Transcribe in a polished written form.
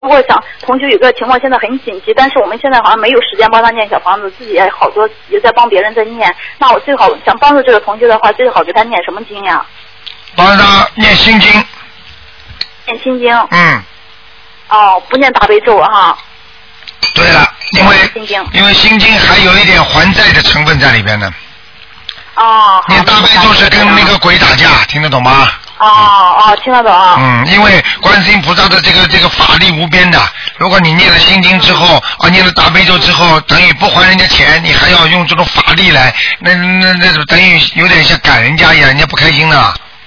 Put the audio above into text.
如果想同学有个情况现在很紧急，但是我们现在好像没有时间帮他念小房子，自己也好多也在帮别人在念。那我最好想帮助这个同学的话，最好给他念什么经呀？ 帮他念心经。 念心经。 嗯。 哦，不念大悲咒哈。 对了，因为心经还有一点还债的成分在里边呢。 哦。 念大悲咒是跟那个鬼打架，听得懂吗？ 听得懂。 因为观世音菩萨的这个法力无边的，如果你念了心经之后念了大悲咒之后，等于不还人家钱，你还要用这种法力来，那等于有点像赶人家一样，人家不开心了。